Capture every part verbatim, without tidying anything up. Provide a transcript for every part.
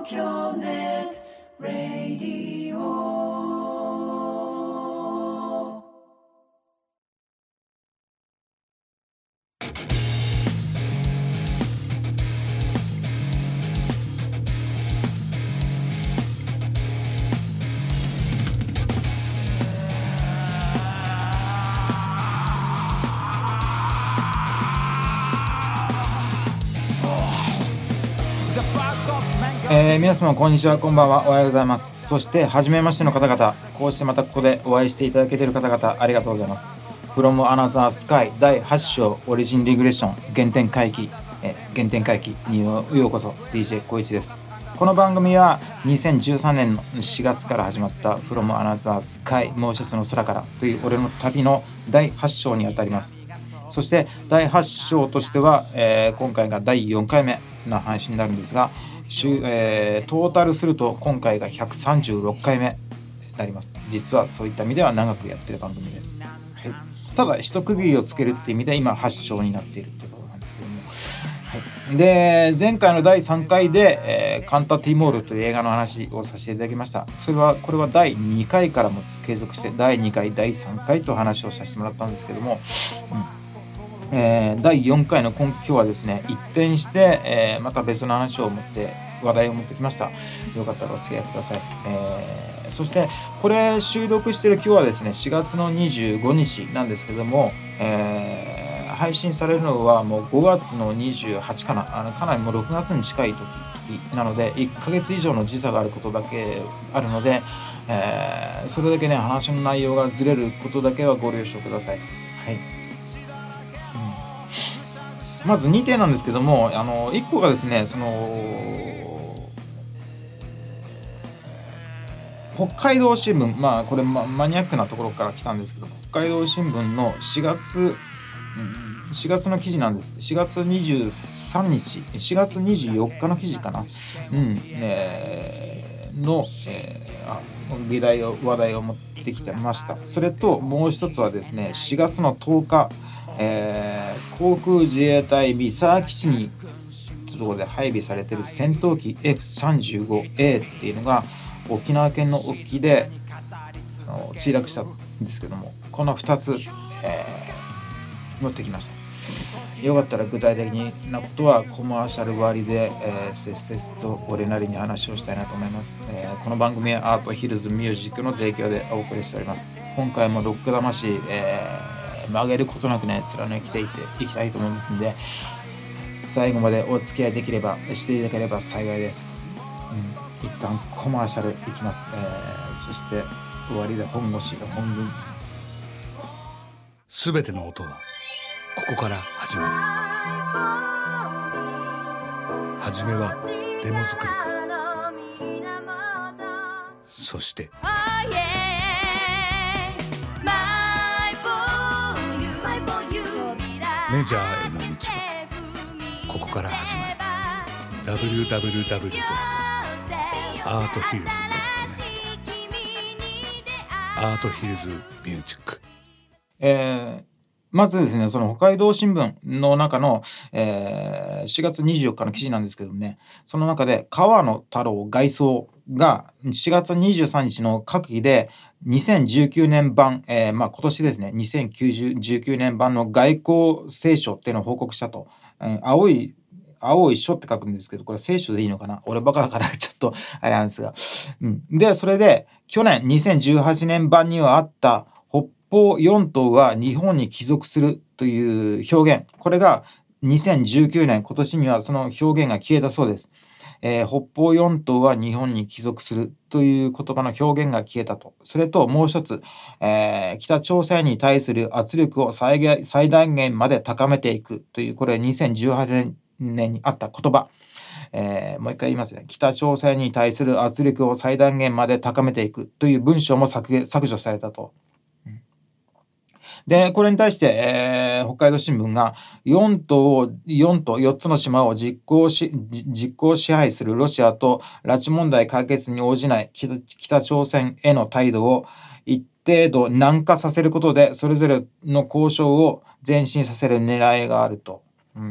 東京ネットラディオ。 えー、皆様こんにちは、こんばんは、おはようございます。そして初めましての方々、こうしてまたここでお会いしていただけている方々、ありがとうございます。 From Another Sky だいはち章オリジンリグレッション原点回帰、え原点回帰にようこそ。 ディージェー 小一です。この番組はにせんじゅうさんねんのしがつから始まった From Another Sky もう一つの空からという俺の旅のだいはち章にあたります。そしてだいはち章としては、えー、今回がだいよんかいめの配信になるんですが、えー、トータルすると今回がひゃくさんじゅうろっかいめになります。実はそういった意味では長くやってる番組です。はい、ただ一区切りをつけるっていう意味で今はち章になっているということなんですけども、はい、で前回のだいさんかいで、えー、カンタ・ティモールという映画の話をさせていただきました。それはこれはだいにかいからも継続してだいにかいだいさんかいと話をさせてもらったんですけども、うんえー、だいよんかいの今日はですね、一転して、えー、また別の話を持って話題を持ってきました。よかったらお付き合いください。えー、そしてこれ収録している今日はですねしがつのにじゅうごにちなんですけども、えー、配信されるのはもうごがつのにじゅうはちかな、あのかなりもうろくがつに近い時なのでいっかげつ以上の時差があることだけあるので、えー、それだけね話の内容がずれることだけはご了承ください。はい、まずにてんなんですけども、あのいっこがですね、その北海道新聞、まあこれ、ま、マニアックなところから来たんですけど、北海道新聞のしがつしがつの記事なんです。しがつにじゅうさんにち、しがつにじゅうよっかの記事かな、うんえー、の、えー、あ議題を話題を持ってきてました。それともう一つはですね、しがつのとおか、えー、航空自衛隊三沢基地にところで配備されている戦闘機 エフさんじゅうごエー っていうのが沖縄県の沖で墜落したんですけども、このふたつ、えー、持ってきました。よかったら具体的なことはコマーシャル割で、えー、せっせっと俺なりに話をしたいなと思います。えー、この番組はアートヒルズミュージックの提供でお送りしております。今回もロック魂、えー、曲げることなくね貫きていていきたいと思いますので、最後までお付き合いできればしていただければ幸いです。うん、一旦コマーシャルいきます。えー、そして終わりで本腰が本文。 すべての音はここから始まる。はじめはデモ作りからそしてメジャーへの道はここから始まる。 ダブリューダブリューダブリュー ドット アートヒルズ ドット ネット アートヒルズミュージック。 えー、まずですね、その北海道新聞の中の、えー、しがつにじゅうよっかの記事なんですけどね、その中で川野太郎外相がしがつにじゅうさんにちの閣議でにせんじゅうきゅうねん版、えーまあ、今年ですねにせんじゅうきゅうねん版の外交青書っていうのを報告したと。えー、青い青い書って書くんですけど、これ聖書でいいのかな、俺バカだからちょっとあれなんですが、うん、でそれで去年にせんじゅうはちねん版にはあった北方四島は日本に帰属するという表現、これがにせんじゅうきゅうねん今年にはその表現が消えたそうです。えー、北方四島は日本に帰属するという言葉の表現が消えたと。それともう一つ、えー、北朝鮮に対する圧力を最最大限まで高めていくという、これにせんじゅうはちねんにあった言葉、えー、もう一回言いますね。北朝鮮に対する圧力を最大限まで高めていくという文章も削削除されたと。でこれに対して、えー、北海道新聞がよん島をよん島よっつの島を実行し実行支配するロシアと拉致問題解決に応じない北、北朝鮮への態度を一定度軟化させることでそれぞれの交渉を前進させる狙いがあると。うん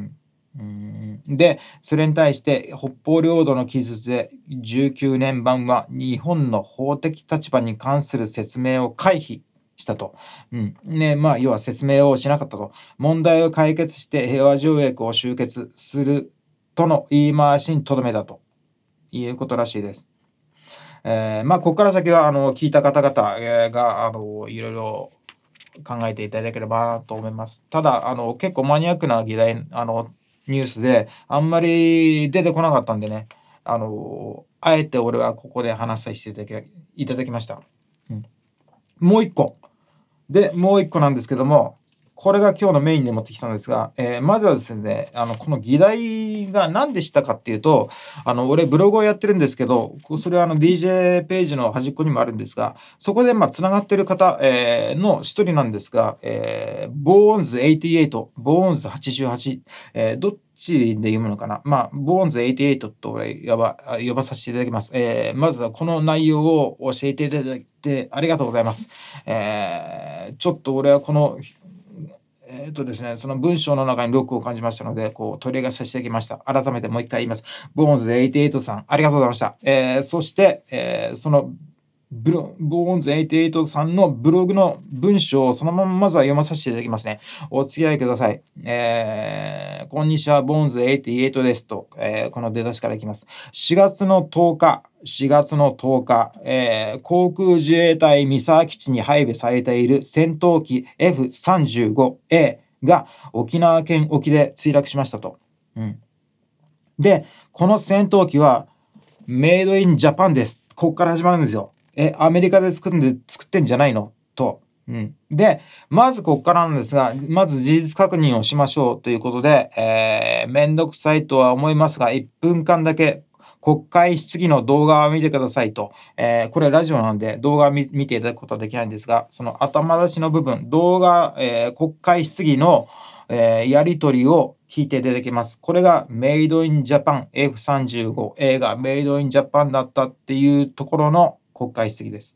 うんで、それに対して北方領土の記述でじゅうきゅうねん版は日本の法的立場に関する説明を回避したと。うんねまあ、要は説明をしなかったと。問題を解決して平和条約を終結するとの言い回しにとどめたということらしいです。えー、まあここから先はあの聞いた方々、えー、があのいろいろ考えていただければなと思います。ただあの結構マニアックな議題あのニュースであんまり出てこなかったんでね、あのあえて俺はここで話させていただきいただきました。うん、もう一個でもう一個なんですけども、これが今日のメインで持ってきたんですが、えー、まずはですね、あのこの議題が何でしたかっていうと、あの俺ブログをやってるんですけど、それはあの ディージェー ページの端っこにもあるんですが、そこでまあつながってる方、えー、の一人なんですが、えー、ボーンズはちじゅうはち、ボーンズはちじゅうはち、えー、どっちで読むのかな、まあボーンズはちじゅうはちと俺呼ば呼ばさせていただきます。えー、まずはこの内容を教えていただいてありがとうございます。えー、ちょっと俺はこのえーとですね、その文章の中にロックを感じましたので、こう取り上げさせていただきました。改めてもう一回言います。ボーンズはちじゅうはちさん、ありがとうございました。えー、そして、えー、そのブロボーンズはちじゅうはちさんのブログの文章をそのまままずは読まさせていただきますね。お付き合いください。えー、こんにちは、ボーンズはちじゅうはちですと、えー、この出だしからいきます。しがつのとおか、しがつのとおか、えー、航空自衛隊三沢基地に配備されている戦闘機 エフさんじゅうごエー が沖縄県沖で墜落しましたと。うん、で、この戦闘機はメイドインジャパンです。ここから始まるんですよ。え、アメリカで作んで作ってんじゃないのと。うん、で、まずここからなんですが、まず事実確認をしましょうということで、えー、めんどくさいとは思いますが、いっぷんかんだけ国会質疑の動画を見てくださいと。えー、これラジオなんで動画を見ていただくことはできないんですが、その頭出しの部分、動画、えー、国会質疑の、えー、やり取りを聞いていただけます。これがメイドインジャパン エフさんじゅうごエー がメイドインジャパンだったっていうところの国会質疑です。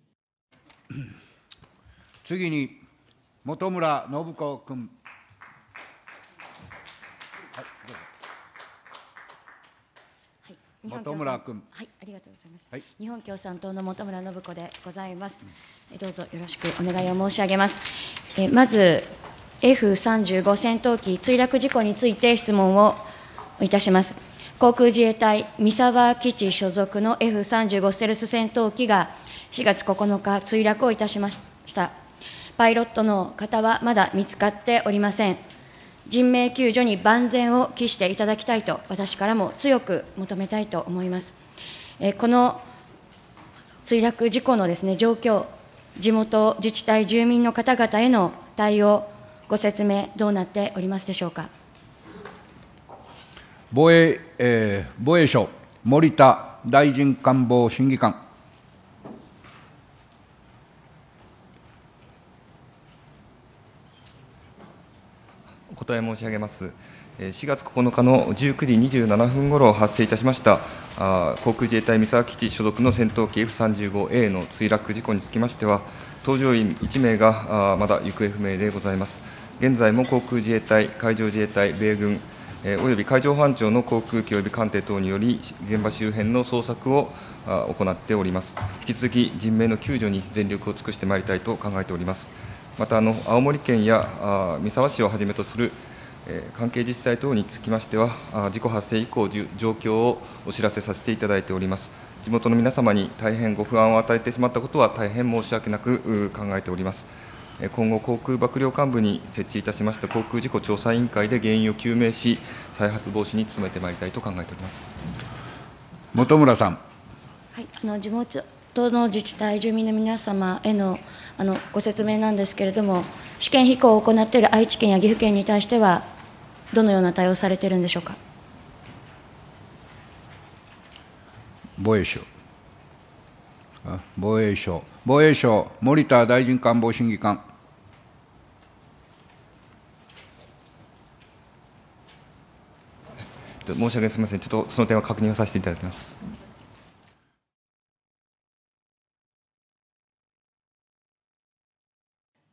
次に本村信子君。本村君。 はい、ありがとうございます。はい、日本共産党の本村信子でございます。うん、どうぞよろしくお願いを申し上げます。えまず エフさんじゅうご 戦闘機墜落事故について質問をいたします。航空自衛隊三沢基地所属の エフさんじゅうご ステルス戦闘機がしがつここのか墜落をいたしました。パイロットの方はまだ見つかっておりません。人命救助に万全を期していただきたいと、私からも強く求めたいと思います。えこの墜落事故のですね、状況、地元自治体、住民の方々への対応、ご説明、どうなっておりますでしょうか。 防衛、えー、防衛省、森田大臣官房審議官。 お答え申し上げます。しがつここのかのじゅうくじにじゅうななふんごろ発生いたしました航空自衛隊三沢基地所属の戦闘機 エフさんじゅうごエー の墜落事故につきましては、搭乗員いちめいがまだ行方不明でございます。現在も航空自衛隊、海上自衛隊、米軍および海上保安庁の航空機および艦艇等により、現場周辺の捜索を行っております。引き続き人命の救助に全力を尽くしてまいりたいと考えております。またあの青森県や三沢市をはじめとする関係自治体等につきましては、事故発生以降、状況をお知らせさせていただいております。地元の皆様に大変ご不安を与えてしまったことは、大変申し訳なく考えております。今後、航空幕僚監部に設置いたしました航空事故調査委員会で原因を究明し、再発防止に努めてまいりたいと考えております。 本村さん。 はい、あの地元の自治体、住民の皆様へのあのご説明なんですけれども、試験飛行を行っている愛知県や岐阜県に対しては、どのような対応をされているんでしょうか。 防衛省。防衛省、防衛省、森田大臣官房審議官。 申し訳ありません、ちょっとその点は確認をさせていただきます。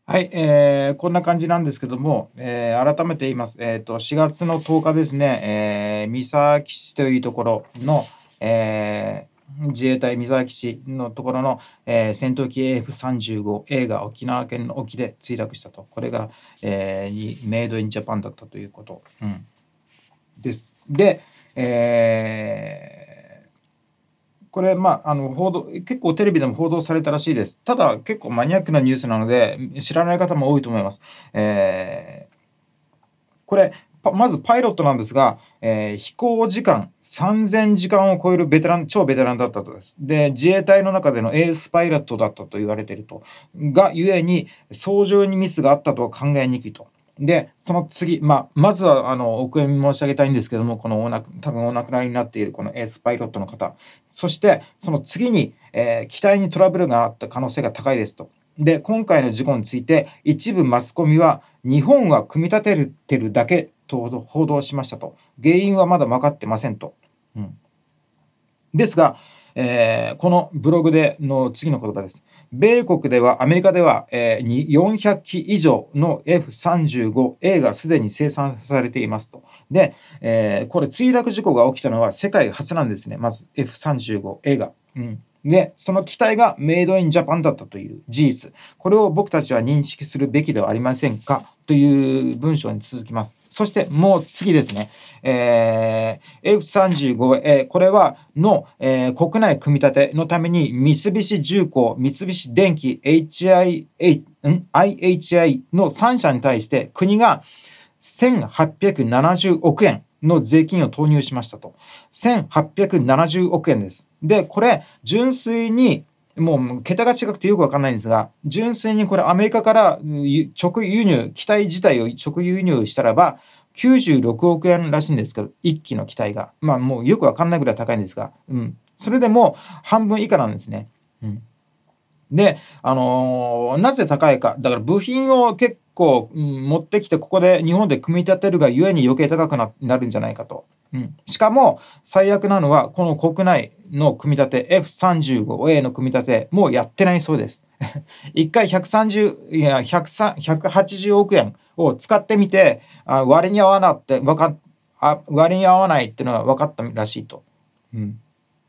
はい、えー、こんな感じなんですけども、えー、改めて言います。えーと、しがつのとおかですね、えー、三沢基地というところの、えー、自衛隊三沢基地のところの、えー、戦闘機 エーエフさんじゅうごエー が沖縄県の沖で墜落したと。これが、えー、メイドインジャパンだったということ、うん、です。で、えーこれ、まあ、あの報道結構テレビでも報道されたらしいです。ただ結構マニアックなニュースなので知らない方も多いと思います。えー、これまずパイロットなんですが、えー、飛行時間さんぜんじかんを超えるベテラン超ベテランだったとです。で自衛隊の中でのエースパイロットだったと言われているとがゆえに操縦にミスがあったとは考えにくいと。でその次、まあ、まずはあのお悔やみ申し上げたいんですけども、このおな多分お亡くなりになっているこのエースパイロットの方、そしてその次に、えー、機体にトラブルがあった可能性が高いですと。で今回の事故について一部マスコミは日本は組み立ててるだけと報道しましたと。原因はまだ分かってませんと。うん、ですが、えー、このブログでの次の言葉です。米国ではアメリカでは、えー、よんひゃくき以上の エフさんじゅうごエー がすでに生産されていますと。で、えー、これ墜落事故が起きたのは世界初なんですね。まず エフさんじゅうごエー が。うんで、その機体がメイドインジャパンだったという事実。これを僕たちは認識するべきではありませんかという文章に続きます。そしてもう次ですね。えー、エフさんじゅうごエー、これはの、えー、国内組み立てのために三菱重工、三菱電機、エイチアイエイ、ん アイエイチアイ のさん社に対して国がせんはっぴゃくななじゅうおくえんの税金を投入しましたと。せんはっぴゃくななじゅうおくえんです。で、これ、純粋に、もう桁が違くてよくわかんないんですが、純粋にこれアメリカから直輸入、機体自体を直輸入したらば、きゅうじゅうろくおくえんらしいんですけど、いっきの機体が。まあもうよくわかんないぐらい高いんですが、うん。それでも半分以下なんですね。うん。で、あのー、なぜ高いか。だから部品を結構、うん、持ってきてここで日本で組み立てるがゆえに余計高く な, なるんじゃないかと。うん、しかも最悪なのはこの国内の組み立て エフさんじゅうごエー の組み立てもうやってないそうです。一回ひゃくさんじゅういやひゃくはちじゅうおくえんを使ってみて、あ割に合わなって分かっあ割に合わないっていうのが分かったらしいと。うん、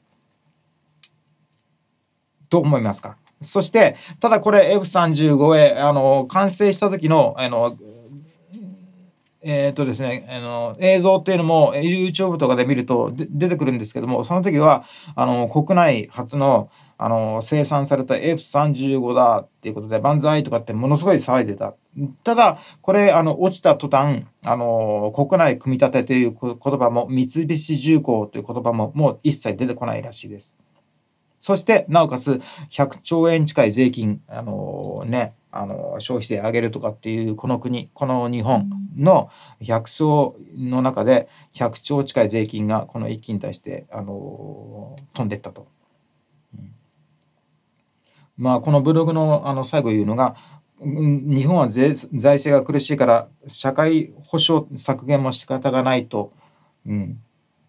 どう思いますか。そしてただこれ エフさんじゅうごエー あの完成した時のあのえーとですね、あの映像っていうのも YouTube とかで見るとで出てくるんですけども、その時はあの国内初のあの生産された エフさんじゅうご だっていうことで万歳とかってものすごい騒いでた。ただこれあの落ちた途端あの国内組み立てという言葉も三菱重工という言葉ももう一切出てこないらしいです。そしてなおかつひゃくちょうえん近い税金あのねあの消費税上げるとかっていうこの国この日本のひゃくしょうの中でひゃくちょう近い税金がこの一機に対してあの飛んでいったと、うん、まあこのブログのあの最後言うのが日本は税財政が苦しいから社会保障削減も仕方がないと、うん、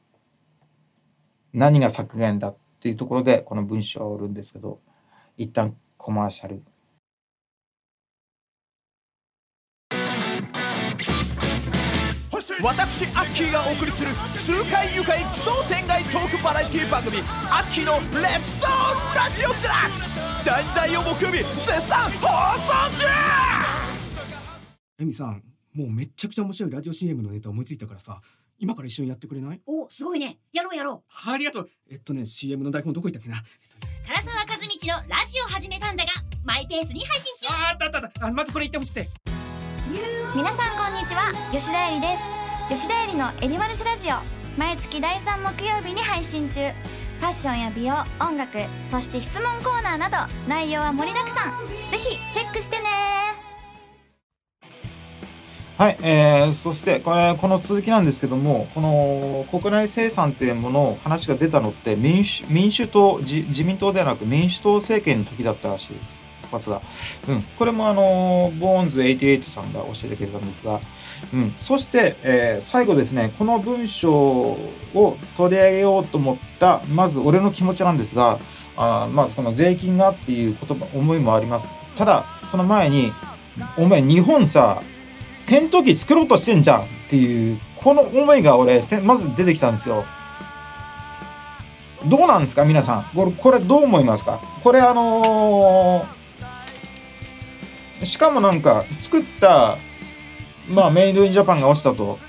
何が削減だっていうところでこの文章を売るんですけど、一旦コマーシャル。 私アッキーがお送りする痛快愉快奇想天外トークバラエティ番組アッキーのレッツトーラジオデラックスだいたいを木曜日絶賛放送中。 エミさん、もうめっちゃくちゃ面白いラジオ シーエム のネタ思いついたからさ、今から一緒にやってくれない？ お、すごいね。やろうやろう。ありがとう。えっとね シーエム の台本どこ行ったっけな、えっとね、 唐沢和道のラジオ始めたんだがマイペースに配信中。 ああったあったあったあ、まずこれ言ってほしくて。 皆さんこんにちは、吉田絵里です。吉田絵里のエリマルシラジオ、毎月だいさん木曜日に配信中。ファッションや美容、音楽、そして質問コーナーなど内容は盛りだくさん。ぜひチェックしてね。 はい、えー、そしてこれこの続きなんですけども、この国内生産っていうものを話が出たのって民主民主党 自, 自民党ではなく民主党政権の時だったらしいです。パスが、うん、これもあのボーンズはちじゅうはちさんが教えてくれたんですが、うん、そして、えー、最後ですね、この文章を取り上げようと思ったまず俺の気持ちなんですが、あまずこの税金がっていう言葉思いもあります。ただその前にお前日本さ戦闘機作ろうとしてんじゃんっていうこの思いが俺まず出てきたんですよ。どうなんですか皆さん、これ、これどう思いますか？これあのー、しかもなんか作ったまあメイドインジャパンが落ちたと、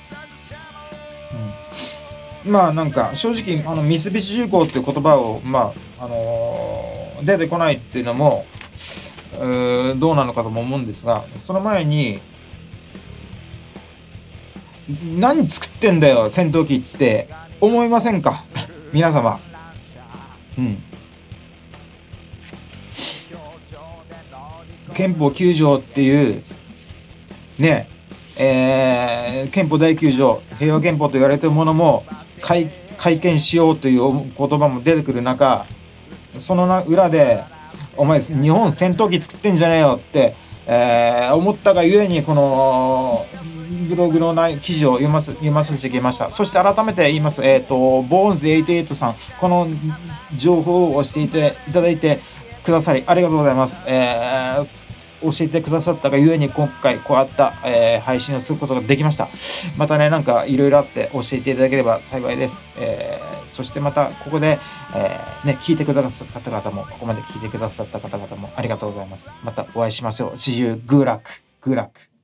うん、まあなんか正直あの三菱重工っていう言葉をまああのー、出てこないっていうのもうーどうなのかとも思うんですが、その前に何作ってんだよ戦闘機って思いませんか皆様。うん、憲法きゅう条っていうねえー、憲法だいきゅう条平和憲法と言われているものも改憲しようという言葉も出てくる中、その裏でお前日本戦闘機作ってんじゃねえよって、えー、思ったがゆえにこのブログの記事を読ませ読ませていただきました。そして改めて言います、えーと、ボーンズはちじゅうはちさん、この情報を教えていただいてくださりありがとうございます。えー、教えてくださったがゆえに今回こうやった、えー、配信をすることができました。またね、なんかいろいろあって教えていただければ幸いです。えー、そしてまたここで、えーね、聞いてくださった方々も、ここまで聞いてくださった方々もありがとうございます。またお会いしましょう。See you. Good luck. Good luck.